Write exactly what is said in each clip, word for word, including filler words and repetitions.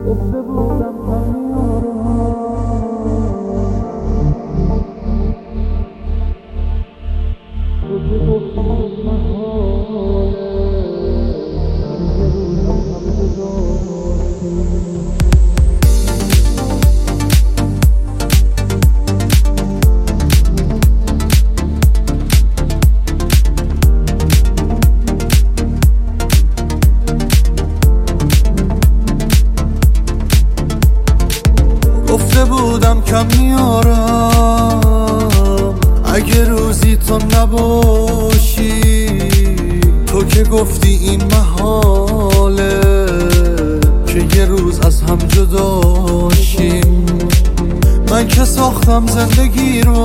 گفته بودم کم میارم، تو که گفتی این محاله که یه روز از هم جدا شیم. گفته بودم کم میارم اگه روزی تو نباشی، تو که گفتی این محاله که یه روز از هم جدا شیم. من که ساختم زندگی رو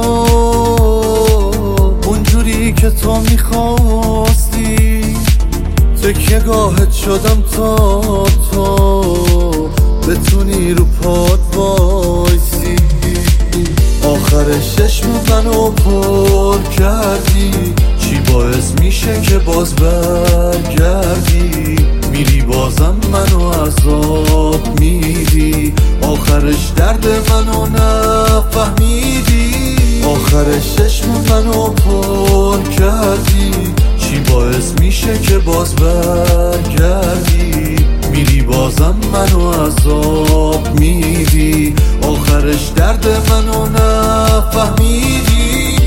اونجوری که تو میخواستی، تکیه گاهت شدم تا تو بتونی رو پات وایسی. آخرش چشم منو پر کردی، چی باعث میشه که باز برگردی؟ میری بازم منو عذاب میدی، آخرش درد منو نفهمیدی. آخرش چشم منو پر کردی، چی باعث میشه که باز برگردی؟ میری بازم منو عذاب میدی، آخرش درد منو نفهمیدی.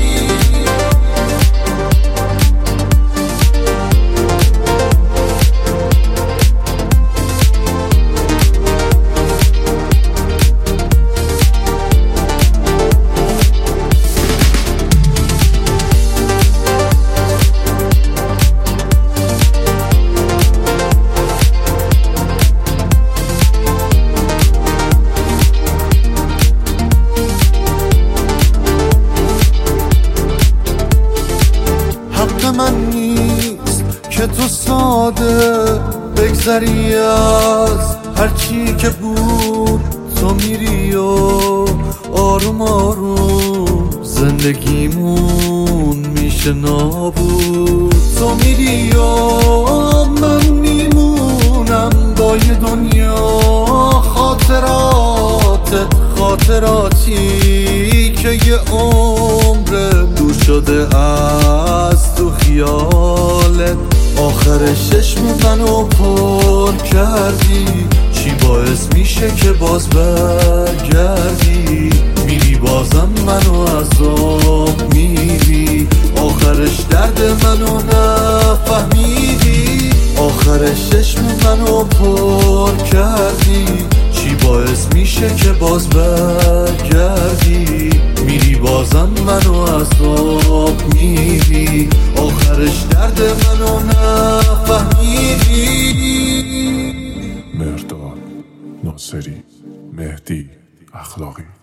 من نیست که تو ساده بگذری از هرچی که بود، تو میری و آروم آروم زندگیمون میشه نابود. تو میری و من میمونم با یه دنیا خاطراتت، خاطراتی که یه عمر دور شده از تو خیالت. آخرش چشم منو پر کردی، چی باعث میشه که باز برگردی؟ میری بازم منو عذاب میدی، آخرش درد منو نفهمیدی. آخرش چشم منو پر کردی، چی باعث میشه که باز برگردی؟ میری بازم منو عذاب میدی، آخرش درد منو نفهمیدی. مرداد ناصری، مهدی اخلاقی.